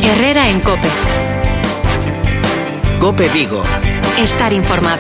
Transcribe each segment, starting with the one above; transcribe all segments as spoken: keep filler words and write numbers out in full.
Herrera en COPE. COPE Vigo. Estar informado.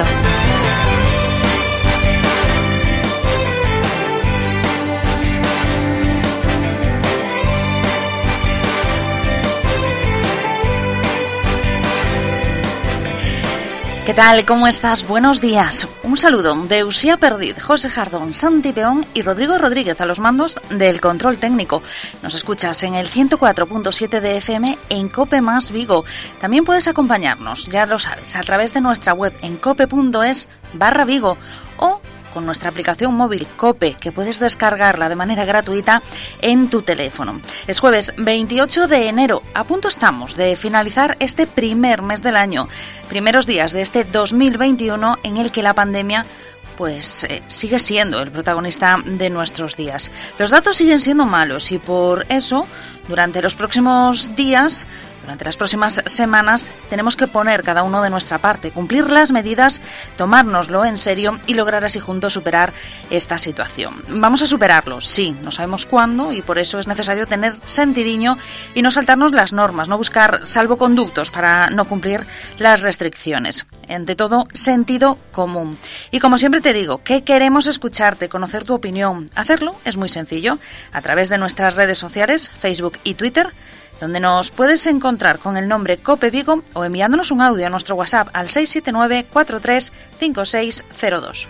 ¿Qué tal? ¿Cómo estás? Buenos días. Un saludo de Uxía Perdiz, José Jardón, Santi Peón y Rodrigo Rodríguez a los mandos del control técnico. Nos escuchas en el ciento cuatro punto siete de F M en COPE más Vigo. También puedes acompañarnos, ya lo sabes, a través de nuestra web en cope.es barra Vigo o con nuestra aplicación móvil COPE, que puedes descargarla de manera gratuita en tu teléfono. Es jueves veintiocho de enero, a punto estamos de finalizar este primer mes del año, primeros días de este dos mil veintiuno en el que la pandemia pues eh, sigue siendo el protagonista de nuestros días. Los datos siguen siendo malos y por eso, durante los próximos días, durante las próximas semanas, tenemos que poner cada uno de nuestra parte, cumplir las medidas, tomárnoslo en serio y lograr así juntos superar esta situación. Vamos a superarlo, sí, no sabemos cuándo y por eso es necesario tener sentidiño y no saltarnos las normas, no buscar salvoconductos para no cumplir las restricciones. Ante todo, sentido común. Y como siempre te digo, que queremos escucharte, conocer tu opinión. Hacerlo es muy sencillo, a través de nuestras redes sociales, Facebook y Twitter, donde nos puedes encontrar con el nombre COPE Vigo o enviándonos un audio a nuestro WhatsApp al seis siete nueve cuatro tres cinco seis cero dos.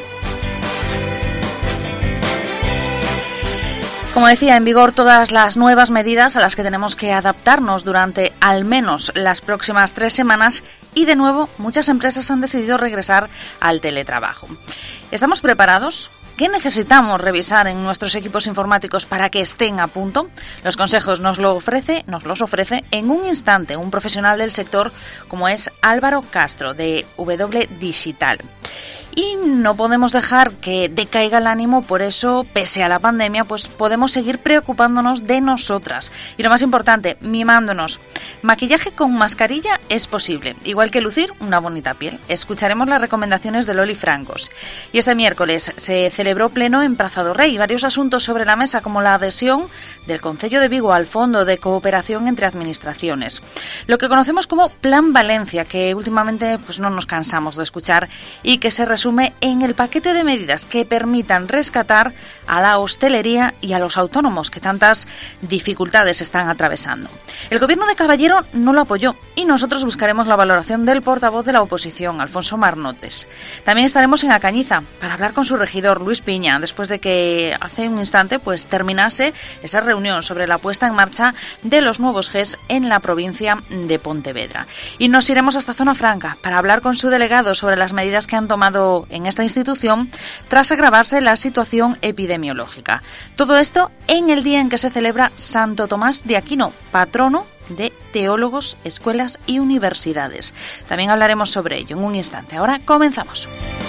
Como decía, en vigor todas las nuevas medidas a las que tenemos que adaptarnos durante al menos las próximas tres semanas y de nuevo muchas empresas han decidido regresar al teletrabajo. ¿Estamos preparados? ¿Qué necesitamos revisar en nuestros equipos informáticos para que estén a punto? Los consejos nos lo ofrece, nos los ofrece en un instante un profesional del sector como es Álvaro Castro de W Digital. Y no podemos dejar que decaiga el ánimo, por eso, pese a la pandemia, pues podemos seguir preocupándonos de nosotras. Y lo más importante, mimándonos. Maquillaje con mascarilla es posible, igual que lucir una bonita piel. Escucharemos las recomendaciones de Loli Francos. Y este miércoles se celebró pleno en Praza do Rei. Varios asuntos sobre la mesa, como la adhesión del Concello de Vigo al Fondo de Cooperación entre Administraciones. Lo que conocemos como Plan Valencia, que últimamente pues no nos cansamos de escuchar y que se resume en el paquete de medidas que permitan rescatar a la hostelería y a los autónomos que tantas dificultades están atravesando. El gobierno de Caballero no lo apoyó y nosotros buscaremos la valoración del portavoz de la oposición, Alfonso Marnotes. También estaremos en A Cañiza para hablar con su regidor, Luis Piña, después de que hace un instante pues terminase esa reunión sobre la puesta en marcha de los nuevos G E S en la provincia de Pontevedra. Y nos iremos hasta Zona Franca para hablar con su delegado sobre las medidas que han tomado en esta institución tras agravarse la situación epidemiológica. Todo esto en el día en que se celebra Santo Tomás de Aquino, patrono de teólogos, escuelas y universidades. También hablaremos sobre ello en un instante. Ahora comenzamos.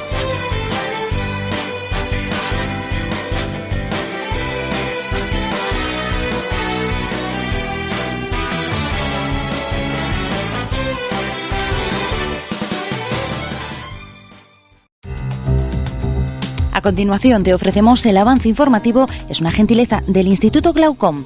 A continuación te ofrecemos el avance informativo, es una gentileza del Instituto Glaucom.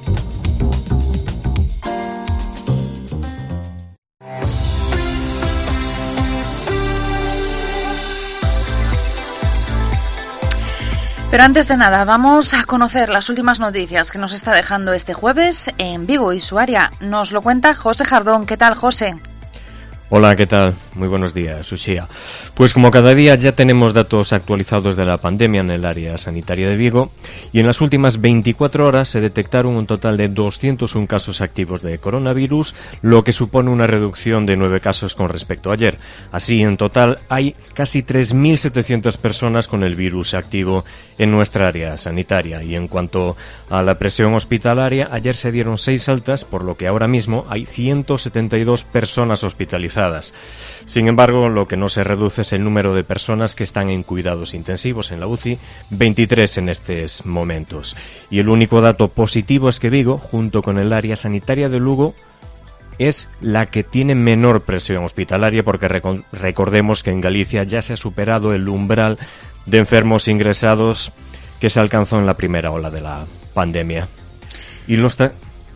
Pero antes de nada, vamos a conocer las últimas noticias que nos está dejando este jueves en Vigo y su área. Nos lo cuenta José Jardón. ¿Qué tal, José? Hola, ¿qué tal? Muy buenos días, Uxía. Pues como cada día ya tenemos datos actualizados de la pandemia en el área sanitaria de Vigo y en las últimas veinticuatro horas se detectaron un total de doscientos uno casos activos de coronavirus, lo que supone una reducción de nueve casos con respecto a ayer. Así, en total hay casi tres mil setecientas personas con el virus activo en nuestra área sanitaria. Y en cuanto a la presión hospitalaria, ayer se dieron seis altas, por lo que ahora mismo hay ciento setenta y dos personas hospitalizadas. Sin embargo, lo que no se reduce es el número de personas que están en cuidados intensivos en la U C I, veintitrés en estos momentos. Y el único dato positivo es que Vigo, junto con el área sanitaria de Lugo, es la que tiene menor presión hospitalaria, porque rec- recordemos que en Galicia ya se ha superado el umbral de enfermos ingresados que se alcanzó en la primera ola de la pandemia. Y los ta-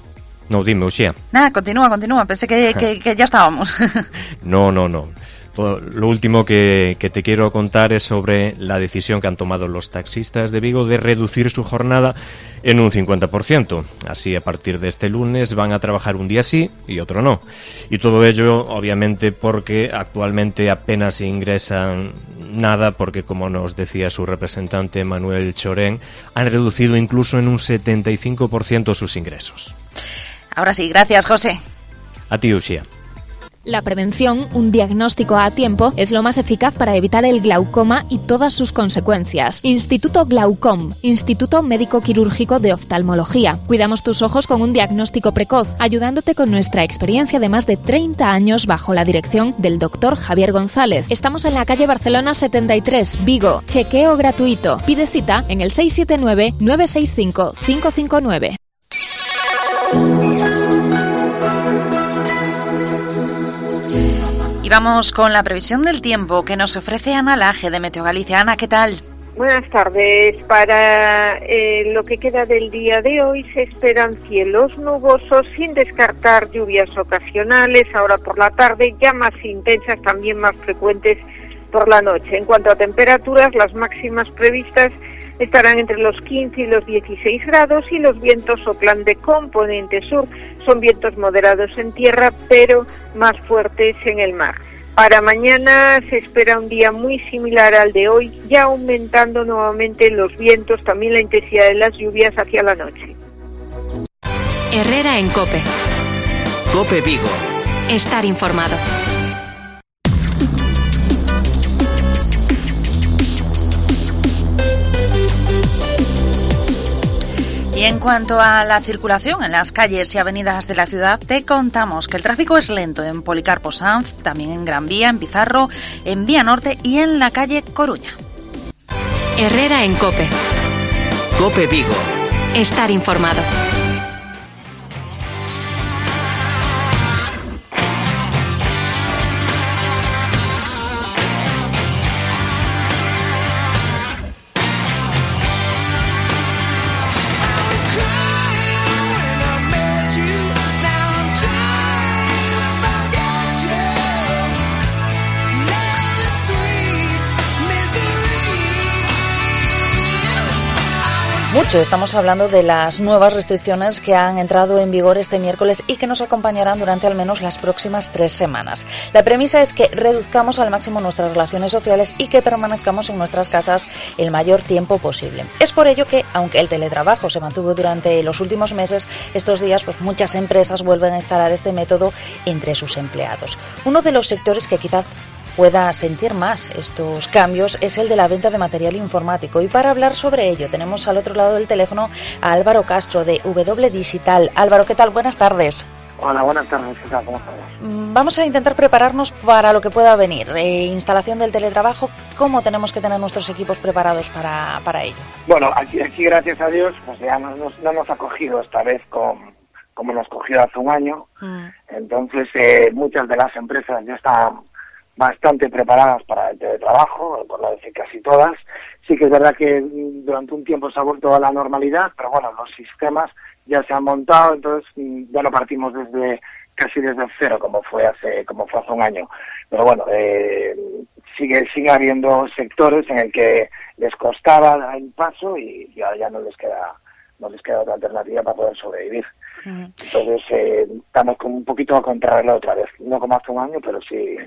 No, dime, Uxía. Nada, continúa, continúa. Pensé que, que, que ya estábamos. No, no, no. Lo último que, que te quiero contar es sobre la decisión que han tomado los taxistas de Vigo de reducir su jornada en un cincuenta por ciento. Así, a partir de este lunes van a trabajar un día sí y otro no. Y todo ello, obviamente, porque actualmente apenas ingresan nada, porque, como nos decía su representante Manuel Chorén, han reducido incluso en un setenta y cinco por ciento sus ingresos. Ahora sí, gracias, José. A ti, Uxía. La prevención, un diagnóstico a tiempo, es lo más eficaz para evitar el glaucoma y todas sus consecuencias. Instituto Glaucom, Instituto Médico Quirúrgico de Oftalmología. Cuidamos tus ojos con un diagnóstico precoz, ayudándote con nuestra experiencia de más de treinta años bajo la dirección del doctor Javier González. Estamos en la calle Barcelona setenta y tres, Vigo. Chequeo gratuito. Pide cita en el seis siete nueve, nueve seis cinco, cinco cinco nueve. Y vamos con la previsión del tiempo que nos ofrece Ana Laje de Meteo Galicia. Ana, ¿qué tal? Buenas tardes. Para eh, lo que queda del día de hoy se esperan cielos nubosos sin descartar lluvias ocasionales ahora por la tarde, ya más intensas, también más frecuentes por la noche. En cuanto a temperaturas, las máximas previstas estarán entre los quince y los dieciséis grados y los vientos soplan de componente sur. Son vientos moderados en tierra, pero más fuertes en el mar. Para mañana se espera un día muy similar al de hoy, ya aumentando nuevamente los vientos, también la intensidad de las lluvias hacia la noche. Herrera en COPE. COPE Vigo. Estar informado. Y en cuanto a la circulación en las calles y avenidas de la ciudad, te contamos que el tráfico es lento en Policarpo Sanz, también en Gran Vía, en Pizarro, en Vía Norte y en la calle Coruña. Herrera en COPE. COPE Vigo. Estar informado. Mucho, estamos hablando de las nuevas restricciones que han entrado en vigor este miércoles y que nos acompañarán durante al menos las próximas tres semanas. La premisa es que reduzcamos al máximo nuestras relaciones sociales y que permanezcamos en nuestras casas el mayor tiempo posible. Es por ello que, aunque el teletrabajo se mantuvo durante los últimos meses, estos días pues muchas empresas vuelven a instalar este método entre sus empleados. Uno de los sectores que quizás pueda sentir más estos cambios es el de la venta de material informático, y para hablar sobre ello tenemos al otro lado del teléfono a Álvaro Castro de W Digital. Álvaro, ¿qué tal? Buenas tardes. Hola, buenas tardes. ¿Qué tal? ¿Cómo estás? Vamos a intentar prepararnos para lo que pueda venir. Eh, instalación del teletrabajo, ¿cómo tenemos que tener nuestros equipos preparados para, para ello? Bueno, aquí, aquí gracias a Dios pues ya no nos, no nos ha cogido esta vez con, como nos cogió hace un año. Mm. Entonces eh, muchas de las empresas ya están bastante preparadas para el teletrabajo, por no decir casi todas. Sí que es verdad que durante un tiempo se ha vuelto a la normalidad, pero bueno, los sistemas ya se han montado, entonces ya no partimos desde casi desde cero como fue hace como fue hace un año. Pero bueno, eh, sigue sigue habiendo sectores en el que les costaba el paso y, y ahora ya no les queda no les queda otra alternativa para poder sobrevivir. Uh-huh. Entonces eh, estamos como un poquito a contrarreloj otra vez, no como hace un año, pero sí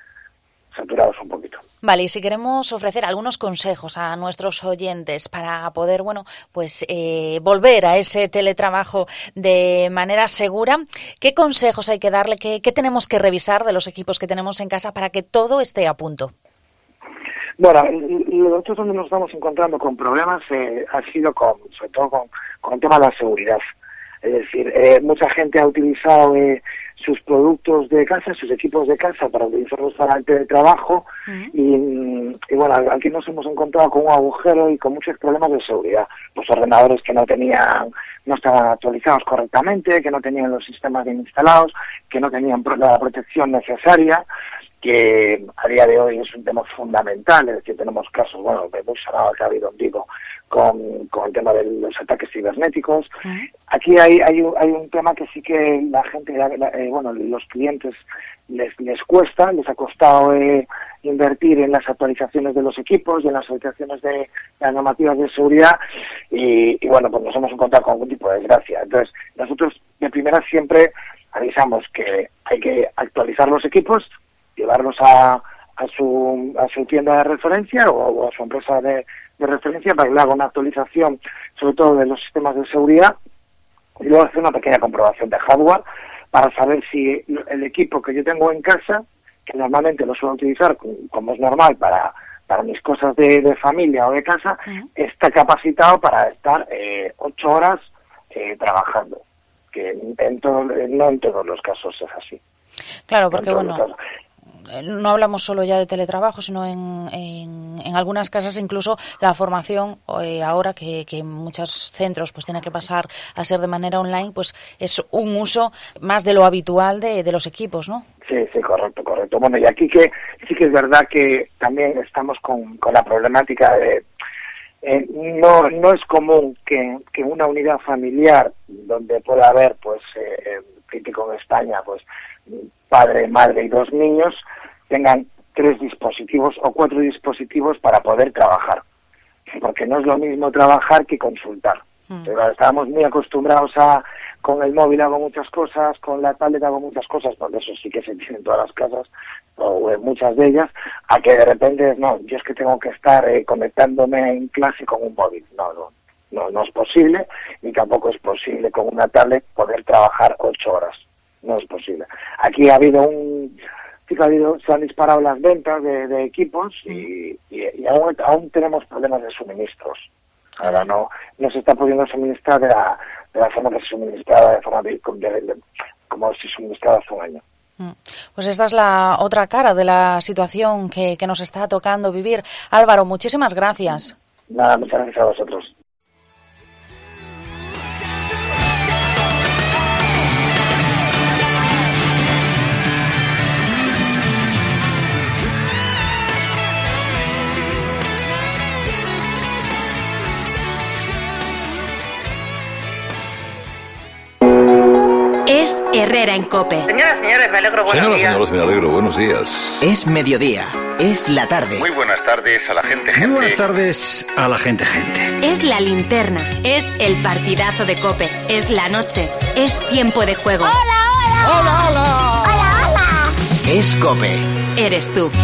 saturados un poquito. Vale, y si queremos ofrecer algunos consejos a nuestros oyentes para poder, bueno, pues eh, volver a ese teletrabajo de manera segura, ¿qué consejos hay que darle? ¿Qué, qué tenemos que revisar de los equipos que tenemos en casa para que todo esté a punto? Bueno, nosotros donde nos estamos encontrando con problemas eh, ha sido con, sobre todo con, con el tema de la seguridad. Es decir, eh, mucha gente ha utilizado eh, sus productos de casa, sus equipos de casa para utilizarlos para el teletrabajo. Uh-huh. y, y bueno, aquí nos hemos encontrado con un agujero y con muchos problemas de seguridad. Los ordenadores que no tenían, no estaban actualizados correctamente, que no tenían los sistemas bien instalados, que no tenían la protección necesaria. que a día de hoy es un tema fundamental, es decir, tenemos casos, bueno, de muy sonado que ha habido en Vigo con, con el tema de los ataques cibernéticos. Uh-huh. Aquí hay, hay, hay un tema que sí que la gente, la, la, eh, bueno, los clientes les, les cuesta, les ha costado eh, invertir en las actualizaciones de los equipos y en las actualizaciones de las normativas de seguridad y, y bueno, pues nos hemos encontrado con algún tipo de desgracia. Entonces, nosotros de primera siempre avisamos que hay que actualizar los equipos, llevarlos a, a su a su tienda de referencia o, o a su empresa de, de referencia para que le haga una actualización, sobre todo de los sistemas de seguridad, y luego hacer una pequeña comprobación de hardware para saber si el equipo que yo tengo en casa, que normalmente lo suelo utilizar como es normal para, para mis cosas de, de familia o de casa, uh-huh. está capacitado para estar eh, ocho horas eh, trabajando, que en todo, no en todos los casos es así. Claro, porque bueno, no hablamos solo ya de teletrabajo, sino en, en, en algunas casas incluso la formación eh, ahora que, que en muchos centros pues tiene que pasar a ser de manera online, pues es un uso más de lo habitual de, de los equipos, ¿no? Sí, sí, correcto, correcto. Bueno, y aquí que sí que es verdad que también estamos con, con la problemática de eh, no no es común que, que una unidad familiar donde pueda haber, pues, eh, típico en España, pues padre, madre y dos niños tengan tres dispositivos o cuatro dispositivos para poder trabajar, porque no es lo mismo trabajar que consultar. Mm. Pero estábamos muy acostumbrados a, con el móvil hago muchas cosas, con la tablet hago muchas cosas, porque eso sí que se tiene en todas las casas, o en muchas de ellas, a que de repente, no, yo es que tengo que estar eh, conectándome en clase con un móvil. No, no, no, no es posible, ni tampoco es posible con una tablet poder trabajar ocho horas. No es posible. Aquí ha habido un... Sí que ha habido, se han disparado las ventas de, de equipos y, y, y aún, aún tenemos problemas de suministros. Ahora no, no se está pudiendo suministrar de la, de la forma que se suministraba, de forma de, de, de, como se suministraba hace un año. Pues esta es la otra cara de la situación que, que nos está tocando vivir. Álvaro, muchísimas gracias. Nada, muchas gracias a vosotros. Es Herrera en COPE. Señoras, señores, me alegro, buenos Señoras, días. señores, me alegro, buenos días. Es mediodía, es la tarde. Muy buenas tardes a la gente, gente. Muy buenas tardes a la gente, gente. Es la linterna, es el partidazo de COPE, es la noche, es tiempo de juego. ¡Hola, hola! ¡Hola, hola! ¡Hola, hola! Es COPE. Eres tú.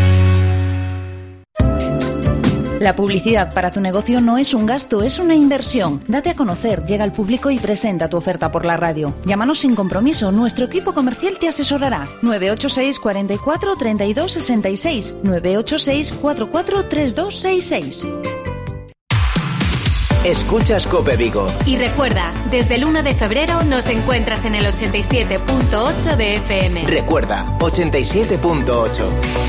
La publicidad para tu negocio no es un gasto, es una inversión. Date a conocer, llega al público y presenta tu oferta por la radio. Llámanos sin compromiso, nuestro equipo comercial te asesorará. nueve ocho seis, cuatro cuatro, tres dos seis seis, nueve ocho seis, cuatro cuatro, tres dos seis seis. Escuchas COPE Vigo. Y recuerda, desde el uno de febrero nos encuentras en el ochenta y siete punto ocho de F M. Recuerda, ochenta y siete punto ocho.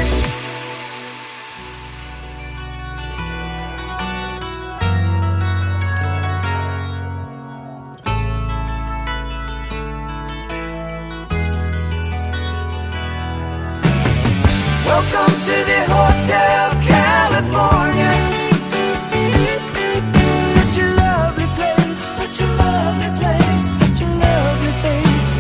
Welcome to the Hotel California. Such a lovely place, such a lovely place, such a lovely face.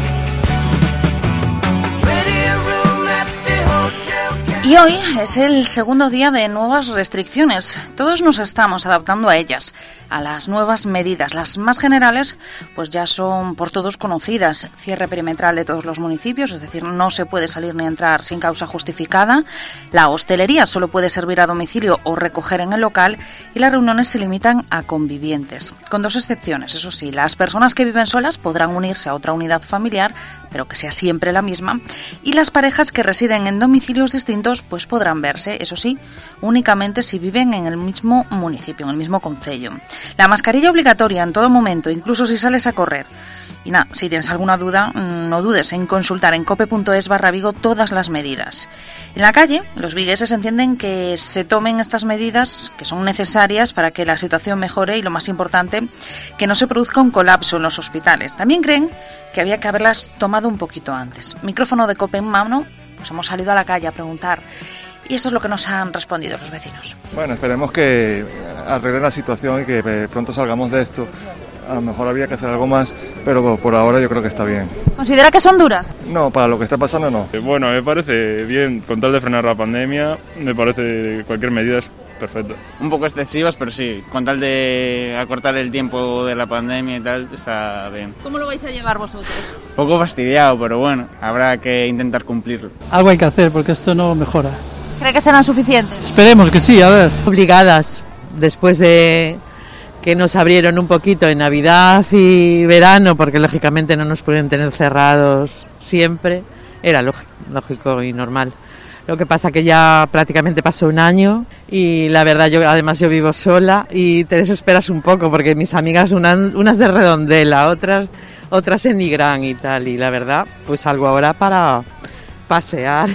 Plenty of room at the Hotel California. Y hoy es el segundo día de nuevas restricciones. Todos nos estamos adaptando a ellas, a las nuevas medidas. Las más generales pues ya son por todos conocidas. Cierre perimetral de todos los municipios, es decir, no se puede salir ni entrar sin causa justificada. La hostelería solo puede servir a domicilio o recoger en el local y las reuniones se limitan a convivientes. Con dos excepciones, eso sí, las personas que viven solas podrán unirse a otra unidad familiar, pero que sea siempre la misma, y las parejas que residen en domicilios distintos pues podrán verse, eso sí, únicamente si viven en el mismo municipio, en el mismo concello. La mascarilla obligatoria en todo momento, incluso si sales a correr. Y nada, si tienes alguna duda, no dudes en consultar en cope.es barra Vigo todas las medidas. En la calle, los vigueses entienden que se tomen estas medidas que son necesarias para que la situación mejore y, lo más importante, que no se produzca un colapso en los hospitales. También creen que había que haberlas tomado un poquito antes. Micrófono de Cope en mano, pues hemos salido a la calle a preguntar. Y esto es lo que nos han respondido los vecinos. Bueno, esperemos que arreglen la situación y que pronto salgamos de esto. A lo mejor había que hacer algo más, pero por ahora yo creo que está bien. ¿Considera que son duras? No, para lo que está pasando no. Bueno, me parece bien, con tal de frenar la pandemia, me parece que cualquier medida es perfecta. Un poco excesivas, pero sí, con tal de acortar el tiempo de la pandemia y tal, está bien. ¿Cómo lo vais a llevar vosotros? Un poco fastidiado, pero bueno, habrá que intentar cumplirlo. Algo hay que hacer porque esto no mejora. ¿Cree que serán suficientes? Esperemos que sí, a ver. Obligadas, después de que nos abrieron un poquito en Navidad y verano, porque lógicamente no nos pueden tener cerrados siempre, era lógico, lógico y normal. Lo que pasa que ya prácticamente pasó un año y la verdad yo además yo vivo sola y te desesperas un poco porque mis amigas una, unas de Redondela, otras otras en Nigrán y tal, y la verdad pues algo ahora para pasear.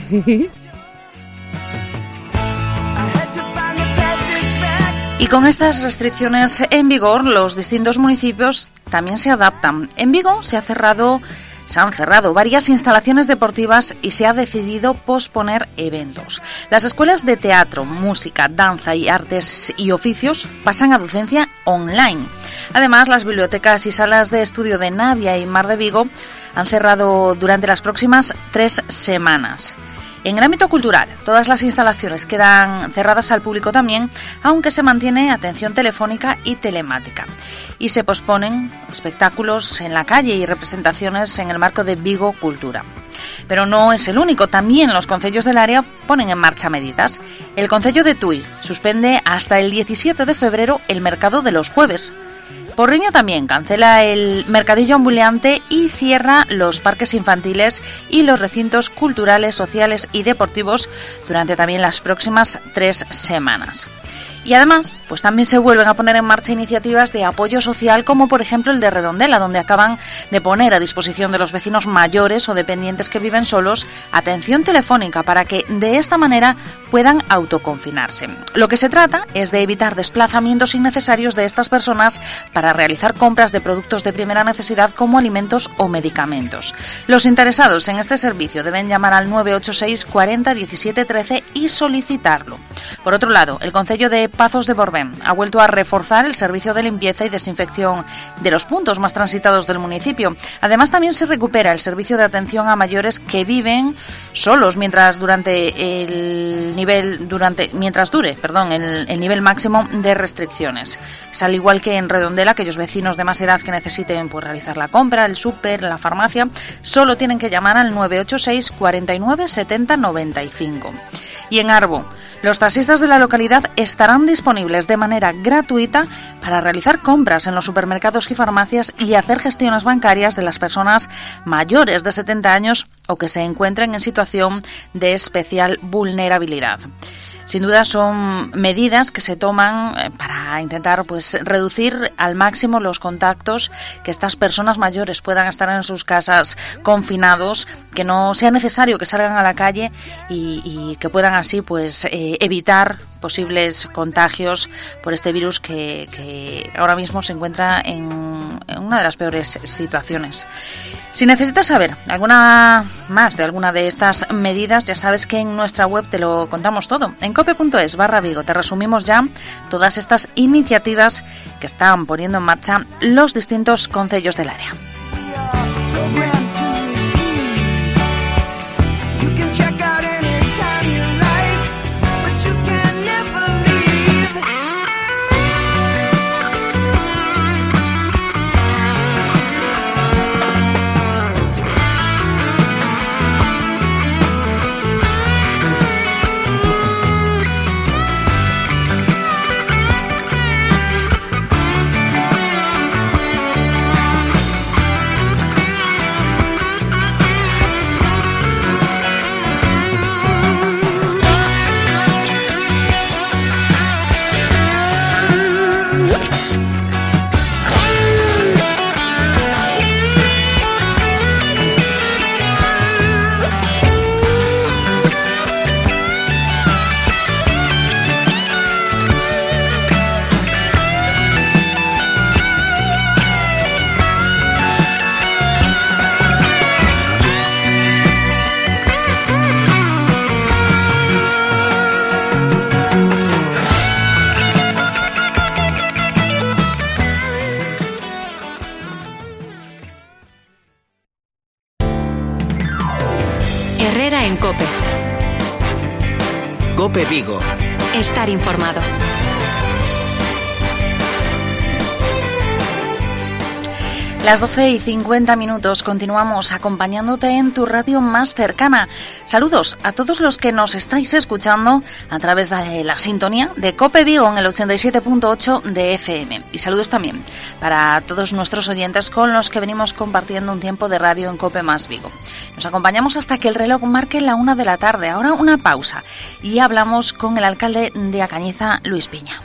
Y con estas restricciones en vigor, los distintos municipios también se adaptan. En Vigo se ha cerrado, se han cerrado varias instalaciones deportivas y se ha decidido posponer eventos. Las escuelas de teatro, música, danza y artes y oficios pasan a docencia online. Además, las bibliotecas y salas de estudio de Navia y Mar de Vigo han cerrado durante las próximas tres semanas. En el ámbito cultural, todas las instalaciones quedan cerradas al público también, aunque se mantiene atención telefónica y telemática. Y se posponen espectáculos en la calle y representaciones en el marco de Vigo Cultura. Pero no es el único, también los concellos del área ponen en marcha medidas. El concello de Tui suspende hasta el diecisiete de febrero el mercado de los jueves. Porriño también cancela el mercadillo ambulante y cierra los parques infantiles y los recintos culturales, sociales y deportivos durante también las próximas tres semanas. Y además, pues también se vuelven a poner en marcha iniciativas de apoyo social, como por ejemplo el de Redondela, donde acaban de poner a disposición de los vecinos mayores o dependientes que viven solos atención telefónica para que de esta manera puedan autoconfinarse. Lo que se trata es de evitar desplazamientos innecesarios de estas personas para realizar compras de productos de primera necesidad como alimentos o medicamentos. Los interesados en este servicio deben llamar al nueve ocho seis cuarenta diecisiete trece y solicitarlo. Por otro lado, el concello de Pazos de Borbén ha vuelto a reforzar el servicio de limpieza y desinfección de los puntos más transitados del municipio. Además, también se recupera el servicio de atención a mayores que viven solos mientras durante el nivel durante mientras dure, perdón, el, el nivel máximo de restricciones. Es al igual que en Redondela, aquellos vecinos de más edad que necesiten pues, realizar la compra, el súper, la farmacia, solo tienen que llamar al nueve ocho seis cuarenta y nueve setenta noventa y cinco. Y en Arbo, los taxistas de la localidad estarán disponibles de manera gratuita para realizar compras en los supermercados y farmacias y hacer gestiones bancarias de las personas mayores de setenta años o que se encuentren en situación de especial vulnerabilidad. Sin duda son medidas que se toman para intentar pues reducir al máximo los contactos, que estas personas mayores puedan estar en sus casas confinados, que no sea necesario que salgan a la calle y, y que puedan así pues eh, evitar posibles contagios por este virus que, que ahora mismo se encuentra en, en una de las peores situaciones. Si necesitas saber alguna más de alguna de estas medidas, ya sabes que en nuestra web te lo contamos todo. En cope.es barra Vigo te resumimos ya todas estas iniciativas que están poniendo en marcha los distintos concellos del área. Herrera en COPE. COPE Vigo. Estar informado. Las doce y cincuenta minutos continuamos acompañándote en tu radio más cercana. Saludos a todos los que nos estáis escuchando a través de la sintonía de COPE Vigo en el ochenta y siete punto ocho de F M. Y saludos también para todos nuestros oyentes con los que venimos compartiendo un tiempo de radio en COPE más Vigo. Nos acompañamos hasta que el reloj marque la una de la tarde. Ahora una pausa y hablamos con el alcalde de Acañiza, Luis Piña.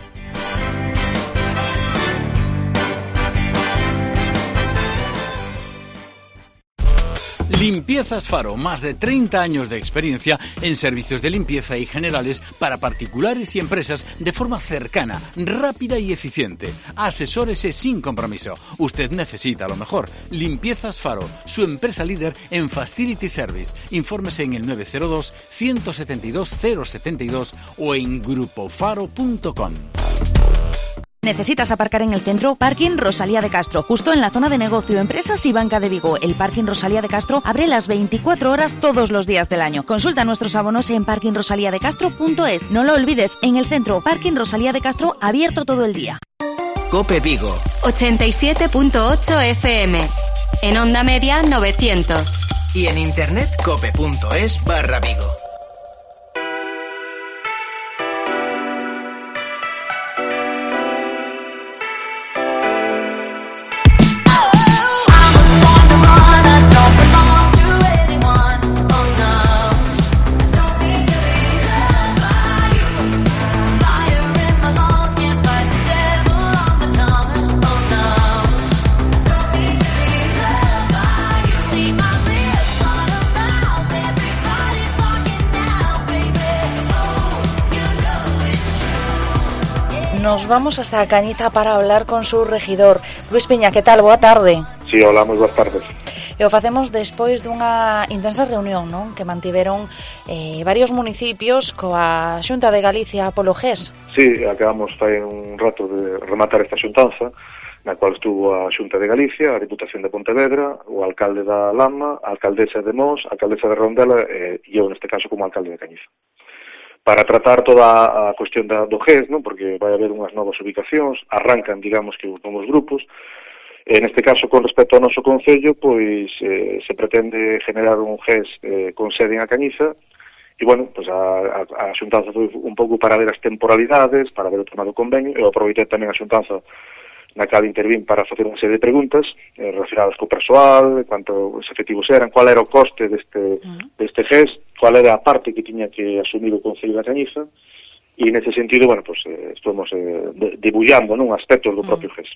Limpiezas Faro, más de treinta años de experiencia en servicios de limpieza y generales para particulares y empresas de forma cercana, rápida y eficiente. Asesórese sin compromiso. Usted necesita lo mejor. Limpiezas Faro, su empresa líder en Facility Service. Infórmese en el nueve cero dos, uno siete dos, cero siete dos o en grupo faro punto com. ¿Necesitas aparcar en el centro? Parking Rosalía de Castro, justo en la zona de negocio, empresas y banca de Vigo. El Parking Rosalía de Castro abre las veinticuatro horas todos los días del año. Consulta nuestros abonos en parking rosalía de castro punto es. No lo olvides, en el centro, Parking Rosalía de Castro, abierto todo el día. COPE Vigo. ochenta y siete punto ocho F M. En onda media novecientos. Y en internet cope punto es barra Vigo. Nos vamos hasta Acañiza para hablar con su regidor. Luis Piña, que tal? Boa tarde. Sí, hola, moi boas tardes. E o facemos despois dunha intensa reunión, non? Que mantiveron eh, varios municipios coa Xunta de Galicia polo G E S. Sí, acabamos fai un rato de rematar esta xuntanza, na cual estuvo a Xunta de Galicia, a Diputación de Pontevedra, o alcalde da Lama, a alcaldesa de Mos, a alcaldesa de Rondela e eh, eu, neste caso, como alcalde de Cañiza. Para tratar toda a cuestión da, do G E S, non? Porque vai haber unhas novas ubicacións, arrancan, digamos, que os novos grupos. En este caso, con respecto ao noso concello, pois eh, se pretende generar un G E S eh, con sede en Acañiza, e, bueno, pois a, a, a xuntanza foi un pouco para ver as temporalidades, para ver o tema do convenio, e aproveitei tamén a xuntanza na cal intervín para facer unha serie de preguntas eh, relacionadas co persoal, quantos efectivos eran, cual era o coste deste, deste G E S, cual era a parte que tiña que asumir o Concello da Cañiza, e nese sentido, bueno, pues eh, estamos eh, de, debullando, non, aspectos do propio G E S.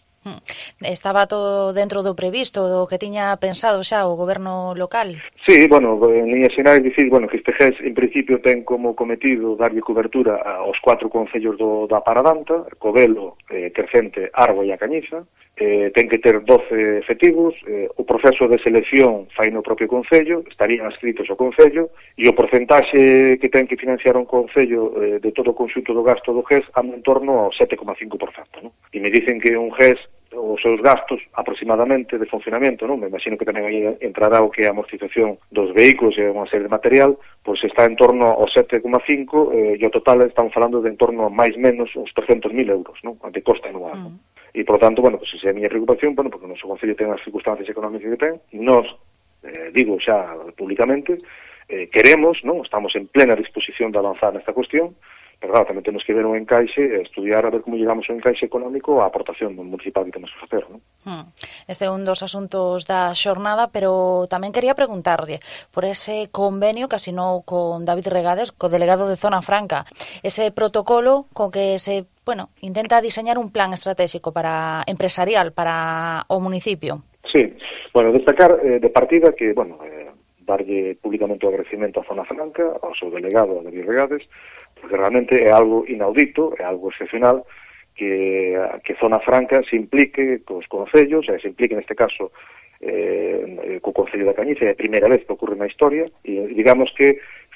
Estaba todo dentro do previsto, do que tiña pensado xa o goberno local? Sí, bueno, en líneas xerais dicir, bueno, que este G E S en principio ten como cometido darlle cobertura aos cuatro concellos do, da Paradanta, Covelo, eh, Crecente, Arbo e a Cañiza. Eh, ten que ter doce efectivos, eh, o proceso de selección fai no propio Concello, estarían adscritos ao Concello, e o porcentaxe que ten que financiar un Concello eh, de todo o conxunto do gasto do G E S anda en torno ao sete coma cinco por cento, non? E me dicen que un G E S, os seus gastos aproximadamente de funcionamento, non? Me imagino que tamén aí entrará o que é a amortización dos vehículos e unha serie de material, pois está en torno ao sete coma cinco eh, e o total estamos falando de en torno a máis menos uns trescentos mil euros, non? De costa anual, non? E, por tanto, bueno, pues, esa é a miña preocupación, bueno, porque o noso Concello ten as circunstancias económicas que ten, e nós, eh, digo xa públicamente, eh, queremos, non? Estamos en plena disposición de avanzar nesta cuestión, pero claro, tamén temos que ver un encaixe, estudiar a ver como llegamos a un encaixe económico a aportación municipal que temos que facer, non? Este é un dos asuntos da xornada, pero tamén quería preguntarlle por ese convenio que asinou con David Regades, co delegado de Zona Franca, ese protocolo co que se, bueno, intenta diseñar un plan estratégico para empresarial para o municipio. Sí, bueno, destacar eh, de partida que, bueno, eh, darlle públicamente o agradecimento a Zona Franca, ao seu delegado, a David Regades, porque realmente é algo inaudito, é algo excepcional, que, que Zona Franca se implique cos concellos, e se implique neste caso eh, co Concello da Cañiza, é a primeira vez que ocorre na historia, e digamos que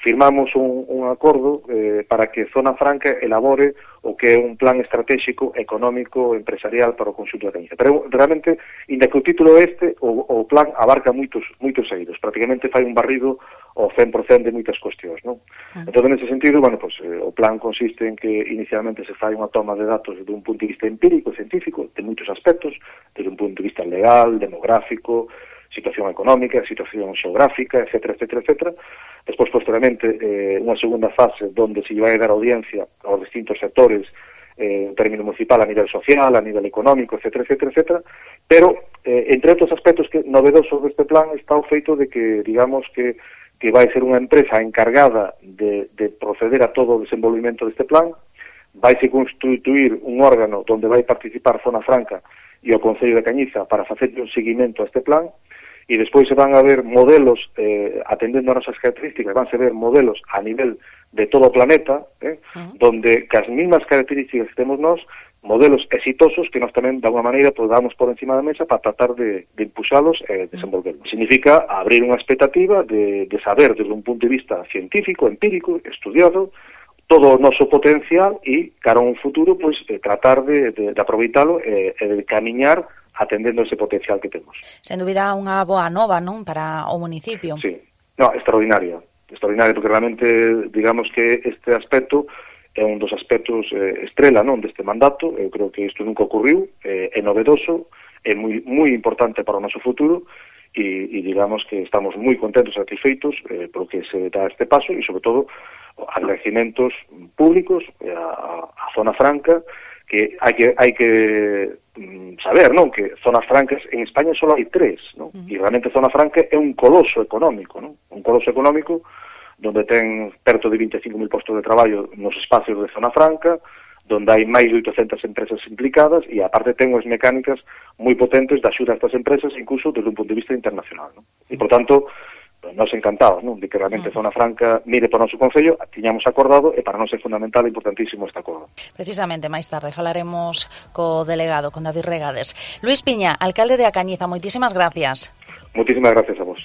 firmamos un, un acordo eh, para que Zona Franca elabore o que é un plan estratégico económico empresarial para o conxunto da Cañiza. Pero realmente, inda que o título este, o, o plan abarca moitos moitos eidos, prácticamente fai un barrido ao cen por cento de moitas cuestións, non? Uh-huh. Entón, nese sentido, bueno, pues, eh, o plan consiste en que inicialmente se fai unha toma de datos desde un punto de vista empírico, científico, de moitos aspectos, desde un punto de vista legal, demográfico, situación económica, situación xeográfica, etcétera, etcétera, etcétera. Despois, posteriormente, eh, unha segunda fase donde se vai dar audiencia aos distintos sectores eh, en término municipal, a nivel social, a nivel económico, etcétera, etcétera, etcétera. Pero, eh, entre outros aspectos que novedosos deste plan está o feito de que, digamos, que, que vai ser unha empresa encargada de, de proceder a todo o desenvolvimento deste plan, vaise constituir un órgano donde vai participar Zona Franca e o Concello de Cañiza para facer un seguimento a este plan, e despois se van a ver modelos, eh, atendendo a nosas características, van a ver modelos a nivel de todo o planeta, eh, uh-huh. donde cas mismas características que temos nós, modelos exitosos que nós tamén, de alguna maneira, podamos por encima da mesa para tratar de, de impulsalos e eh, desenvolverlos. Significa abrir unha expectativa de, de saber desde un punto de vista científico, empírico, estudiado, todo o noso potencial e, cara a un futuro, pues, eh, tratar de, de, de aproveitalo e eh, de camiñar atendendo ese potencial que temos. Sen dúbida unha boa nova, non, para o municipio. Sí, no, extraordinaria, extraordinaria, porque realmente, digamos que este aspecto é un dos aspectos eh, estrela, non, deste mandato. Eu creo que isto nunca ocurriu, eh, é novedoso, é moi, moi importante para o noso futuro, e, e digamos que estamos moi contentos e satisfeitos eh, por que se dá este paso, e sobre todo agradecimentos públicos a, a Zona Franca, que hai que hai que saber, non, que zonas francas en España só hai tres, non? Uh-huh. E realmente Zona Franca é un coloso económico, non? Un coloso económico donde ten perto de vinte e cinco mil postos de traballo nos espacios de Zona Franca, donde hai máis de oitocentas empresas implicadas, e aparte ten unhas mecánicas moi potentes de axuda a estas empresas, incluso desde un punto de vista internacional, non? E, por tanto, nos encantados, non, de que realmente Zona Franca mire por noso concello, tiñamos acordado, e para nós é fundamental e importantísimo este acordo. Precisamente, máis tarde falaremos co delegado, con David Regades. Luis Piña, alcalde de A Cañiza, moitísimas gracias. Moitísimas gracias a vos.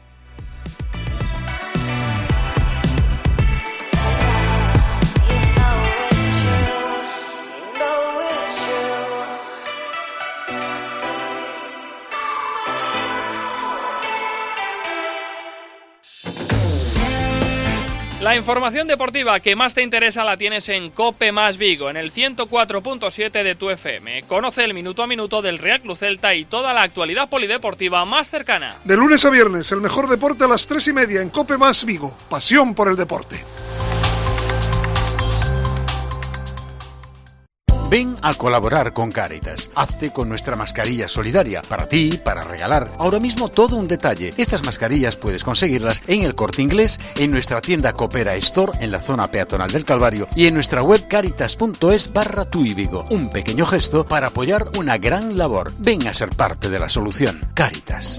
La información deportiva que más te interesa la tienes en COPE más Vigo, en el ciento cuatro punto siete de tu F M. Conoce el minuto a minuto del Real Club Celta y toda la actualidad polideportiva más cercana. De lunes a viernes, el mejor deporte a las tres y media en COPE más Vigo. Pasión por el deporte. Ven a colaborar con Cáritas. Hazte con nuestra mascarilla solidaria. Para ti, para regalar. Ahora mismo todo un detalle. Estas mascarillas puedes conseguirlas en el Corte Inglés, en nuestra tienda Coopera Store en la zona peatonal del Calvario y en nuestra web caritas.es barra Tui Vigo. Un pequeño gesto para apoyar una gran labor. Ven a ser parte de la solución. Cáritas.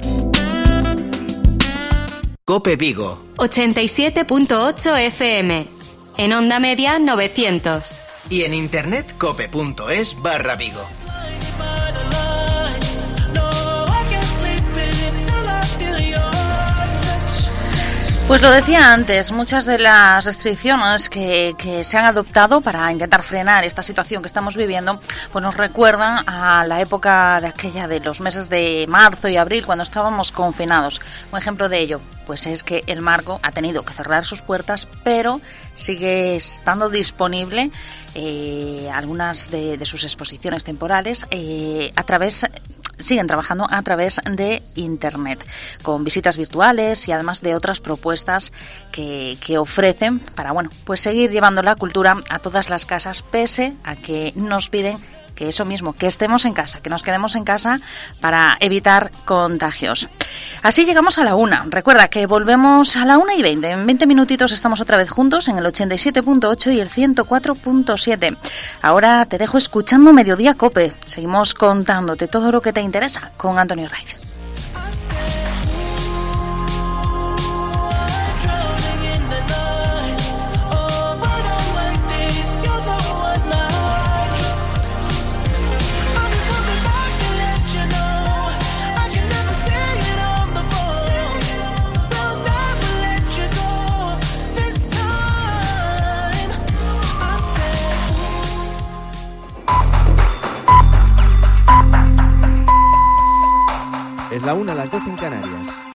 Cope Vigo. ochenta y siete punto ocho F M. En onda media novecientos. Y en internet cope.es barra Vigo. Pues lo decía antes, muchas de las restricciones que, que se han adoptado para intentar frenar esta situación que estamos viviendo, pues nos recuerdan a la época de aquella de los meses de marzo y abril, cuando estábamos confinados. Un ejemplo de ello, pues es que el Marco ha tenido que cerrar sus puertas, pero sigue estando disponible eh, algunas de, de sus exposiciones temporales eh, a través... siguen trabajando a través de Internet, con visitas virtuales y además de otras propuestas que, que ofrecen para, bueno, pues seguir llevando la cultura a todas las casas, pese a que nos piden que eso mismo, que estemos en casa, que nos quedemos en casa para evitar contagios. Así llegamos a la una. Recuerda que volvemos a la una y veinte. En veinte minutitos estamos otra vez juntos en el ochenta y siete punto ocho y el ciento cuatro punto siete. Ahora te dejo escuchando Mediodía Cope. Seguimos contándote todo lo que te interesa con Antonio Raiz. las doce en Canarias.